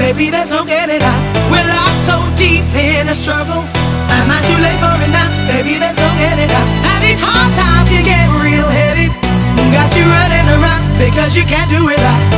baby, there's no getting out. We're locked so deep in a struggle. Am I too late for it now? Baby, there's no getting out. Now these hard times can get real heavy. Got you running around because you can't do without.